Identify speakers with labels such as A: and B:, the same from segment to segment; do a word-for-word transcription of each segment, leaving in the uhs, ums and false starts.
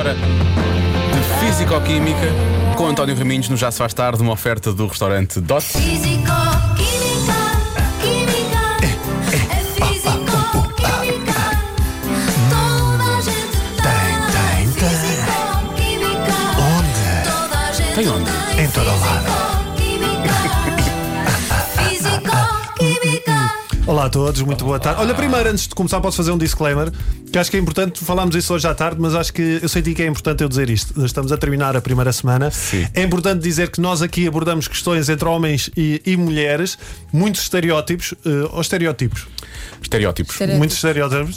A: hora de Físico-Química com António Raminhos no Já Se Faz Tarde, uma oferta do restaurante Dot.
B: Físico-Química, Química, é Físico-Química. Toda a gente tem, tem, Físico-Química.
C: Onde?
B: Toda a gente
A: Tem onde?
B: tem
C: Em todo o lado.
B: Físico-Química.
C: Olá a todos, muito boa tarde. Olha, primeiro, antes de começar, posso fazer um disclaimer, que acho que é importante, falámos isso hoje à tarde, mas acho que eu senti que é importante eu dizer isto. Estamos a terminar a primeira semana.
A: Sim.
C: É importante dizer que nós aqui abordamos questões entre homens e, e mulheres, muitos estereótipos, uh, ou estereótipos,
A: Estereótipos.
D: Estere-
C: muitos estereótipos.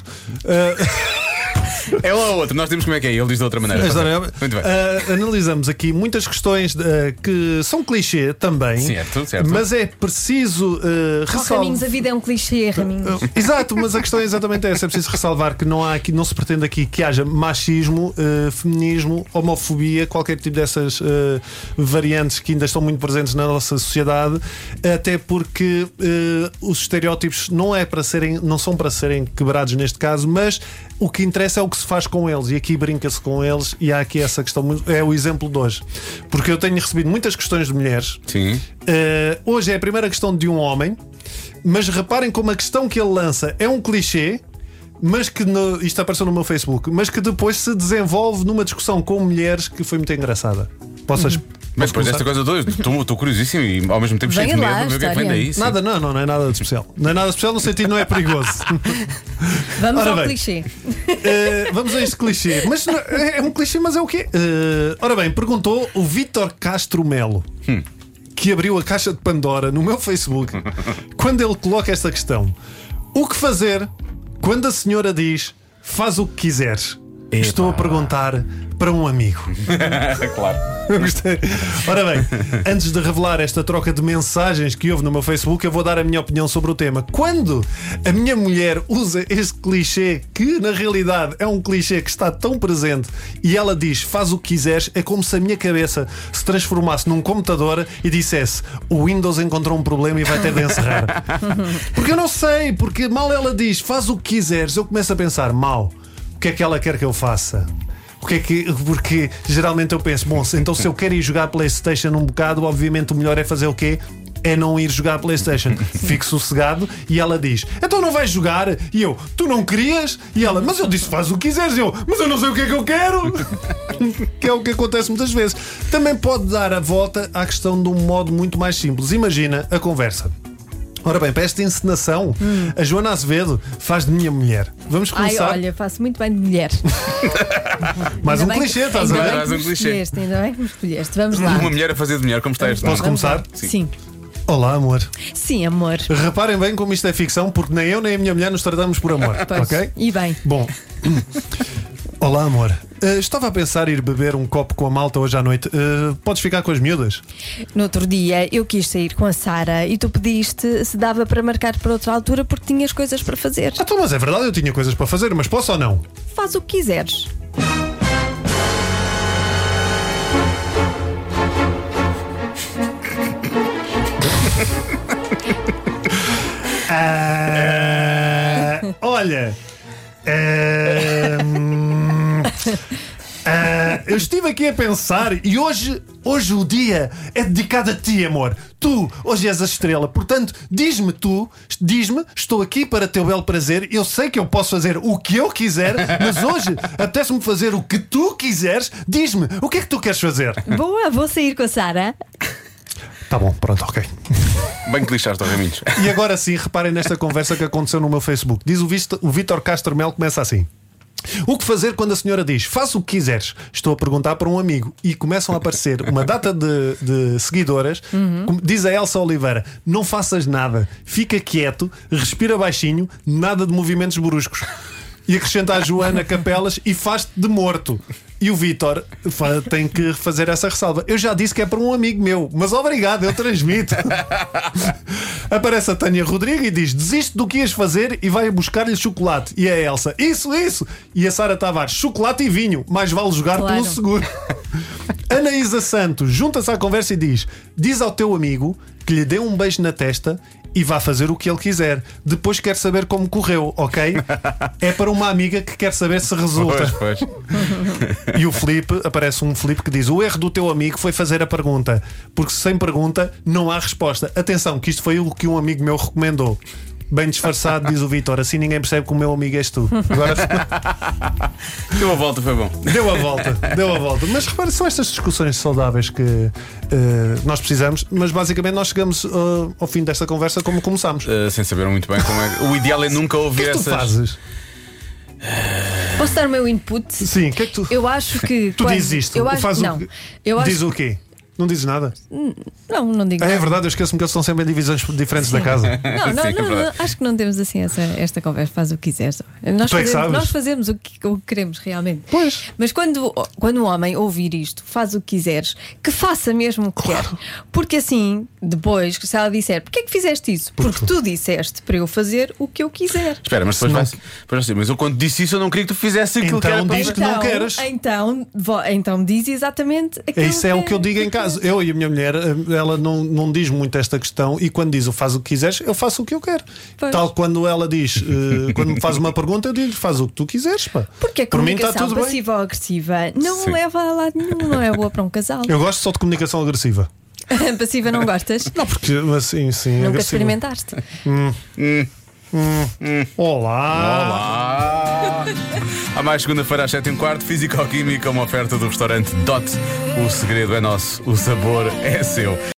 C: Uh,
A: É um ou outro, nós temos como é que é, ele diz de outra maneira.
C: Estereótipos.
A: Muito bem.
C: Uh, analisamos aqui muitas questões uh, que são clichê também,
A: Certo, certo.
C: mas é preciso uh,
D: Oh,
C: ressalvar.
D: Raminhos, a vida é um clichê, Raminhos.
C: Exato, mas a questão é exatamente essa. É preciso ressalvar que não, há aqui, não se pretende aqui que haja machismo, uh, feminismo, homofobia, qualquer tipo dessas uh, variantes que ainda estão muito presentes na nossa sociedade, até porque uh, os estereótipos não, é para serem, não são para serem quebrados neste caso, mas o que interessa é o que se faz com eles, e aqui brinca-se com eles, e há aqui essa questão, muito- é o exemplo de hoje, porque eu tenho recebido muitas questões de mulheres.
A: Sim.
C: Uh, hoje é a primeira questão de um homem, mas reparem como a questão que ele lança é um clichê, mas que no, isto apareceu no meu Facebook, mas que depois se desenvolve numa discussão com mulheres que foi muito engraçada. Possas,
A: Mas
C: posso
A: depois desta
C: começar?
A: coisa toda, estou estou curiosíssimo e ao mesmo tempo cheio de
D: Venha lá,
A: medo de ver o que é que vem
D: história.
A: daí. sim.
C: Nada, não, não, não é nada de especial. Não é nada de especial no sentido, não é perigoso.
D: Vamos
C: Ora
D: ao
C: bem.
D: clichê.
C: Uh, vamos a este clichê. Mas não- é é um clichê, mas é o quê? Uh, ora bem, perguntou o Vítor Castro Melo, que abriu a caixa de Pandora no meu Facebook, quando ele coloca esta questão: o que fazer quando a senhora diz faz o que quiseres? Estou a perguntar para um amigo.
A: Claro.
C: Eu gostei. Ora bem, antes de revelar esta troca de mensagens que houve no meu Facebook, eu vou dar a minha opinião sobre o tema. Quando a minha mulher usa este clichê, que na realidade é um clichê que está tão presente, e ela diz faz o que quiseres, é como se a minha cabeça se transformasse num computador e dissesse o Windows encontrou um problema e vai ter de encerrar. Porque eu não sei, porque mal ela diz faz o que quiseres, eu começo a pensar, mal, o que é que ela quer que eu faça? O que é que, porque geralmente eu penso, bom, se- então se eu quero ir jogar PlayStation um bocado, obviamente o melhor é fazer o quê? É não ir jogar PlayStation. Fico sossegado e ela diz, então não vais jogar? E eu, tu não querias? E ela, mas eu disse faz o que quiseres. E eu, mas eu não sei o que é que eu quero. Que é o que acontece muitas vezes. Também pode dar a volta à questão de um modo muito mais simples. Imagina a conversa. Ora bem, para esta encenação, a Joana Azevedo faz de minha mulher. Vamos
D: Ai,
C: começar.
D: olha, faço muito bem de mulher.
C: Mais um
D: Ainda bem
C: clichê,
D: que-
C: estás a
D: ainda
C: ver?
D: bem
A: Mais
D: que
A: um
D: me
A: clichê.
D: escolheste, ainda bem que me escolheste. Vamos lá.
A: Uma mulher a fazer de mulher, como está este?
C: Posso
D: Vamos
C: começar?
D: lá. Sim.
C: Olá, amor.
D: Sim, amor.
C: Reparem bem como isto é ficção, porque nem eu nem a minha mulher nos tratamos por amor,
D: Pois.
C: ok?
D: E bem.
C: Bom. Olá, amor. Uh, estava a pensar ir beber um copo com a malta hoje à noite. Uh, podes ficar com as miúdas?
D: No outro dia eu quis sair com a Sara e tu pediste se dava para marcar para outra altura porque tinhas coisas para fazer.
C: Ah, então, mas é verdade, eu tinha coisas para fazer, mas posso ou não?
D: Faz o que quiseres.
C: Ah, olha. ah, hum, ah, eu estive aqui a pensar e hoje, hoje o dia é dedicado a ti, amor. Tu, hoje és a estrela. Portanto, diz-me tu, diz-me, estou aqui para teu belo prazer. Eu sei que eu posso fazer o que eu quiser, mas hoje apetece-me fazer o que tu quiseres. Diz-me, o que é que tu queres fazer?
D: Boa, vou sair com a Sara.
C: Tá bom, pronto, ok.
A: Bem que lixaste, Raminhos.
C: E agora sim, reparem nesta conversa que aconteceu no meu Facebook. Diz o, Vist- o Vítor Castro Melo, começa assim: o que fazer quando a senhora diz faça o que quiseres? Estou a perguntar para um amigo. E começam a aparecer uma data de, de seguidoras. Como diz a Elsa Oliveira: não faças nada, fica quieto, respira baixinho, nada de movimentos bruscos. E acrescenta a Joana Capelas e faz-te de morto. E o Vítor fa- tem que fazer essa ressalva. Eu já disse que é para um amigo meu, mas obrigado, eu transmito. Aparece a Tânia Rodrigo e diz: desiste do que ias fazer e vai buscar-lhe chocolate. E a Elsa: isso, isso. E a Sara Tavares: chocolate e vinho, mais vale jogar
D: Claro.
C: pelo seguro. Anaísa Santos junta-se à conversa e diz: diz ao teu amigo que lhe dê um beijo na testa e vá fazer o que ele quiser. Depois quer saber como correu, ok? É para uma amiga que quer saber se resulta.
A: Pois, pois.
C: E o Filipe, aparece um Filipe que diz: o erro do teu amigo foi fazer a pergunta, porque sem pergunta não há resposta. Atenção, que isto foi o que um amigo meu recomendou. Bem disfarçado, diz o Vítor, assim ninguém percebe que o meu amigo és tu. Agora
A: Deu a volta, foi bom.
C: deu a volta, deu a volta. Mas repara, são estas discussões saudáveis que uh, nós precisamos, mas basicamente nós chegamos uh, ao fim desta conversa como começámos.
A: Uh, sem saber muito bem como é. O ideal é nunca
C: O
A: ouvir
C: que é que tu
A: essas.
C: fazes?
D: Posso dar o meu input?
C: Sim, o que é que tu.
D: Eu acho que.
C: Tu
D: quando-
C: dizes isto,
D: Eu acho,
C: faz
D: não,
C: o
D: eu acho,
C: Diz o quê? Não dizes nada?
D: Não, não digo
C: Ah, é
D: nada.
C: verdade, eu esqueço-me que eles estão sempre em divisões diferentes da casa.
D: Não, não,
A: Sim, é
D: não,
A: verdade.
D: não, acho que não temos assim essa, esta conversa. Faz o que quiseres. Nós
C: Tu é que
D: fazemos,
C: sabes.
D: nós fazemos o, que, o que queremos realmente.
C: Pois.
D: Mas quando, quando um homem ouvir isto, faz o que quiseres, que faça mesmo o que quer. Porque assim, depois, se ela disser: porquê é que fizeste isso? Porque tu disseste para eu fazer o que eu quiser.
A: Espera, mas depois
C: Se
A: vai.
C: não-
A: Depois vai mas eu quando disse isso eu não queria que tu fizesse aquilo que
C: Então
A: era para
C: diz que não queres.
D: Então, vo- então diz exatamente aquilo
C: Isso é o que eu
D: é-
C: digo em casa. Eu e a minha mulher, ela não, não diz muito esta questão. E quando diz o faz o que quiseres, eu faço o que eu quero.
D: Pois.
C: Tal quando ela diz, eh, quando me faz uma pergunta, eu digo: faz o que tu quiseres. Pá.
D: Porque a
C: Por mim está
D: comunicação
C: tudo bem.
D: passiva ou agressiva não
A: Sim.
D: leva a lado nenhum, não é boa para um casal.
C: Eu gosto só de comunicação agressiva.
D: Passiva não gostas?
C: Não, porque assim, sim.
D: Nunca
C: agressiva.
D: experimentaste.
C: Olá!
A: Olá! Há mais segunda-feira às sete e um quarto, Físico-Química, uma oferta do restaurante Dot. O segredo é nosso, o sabor é seu.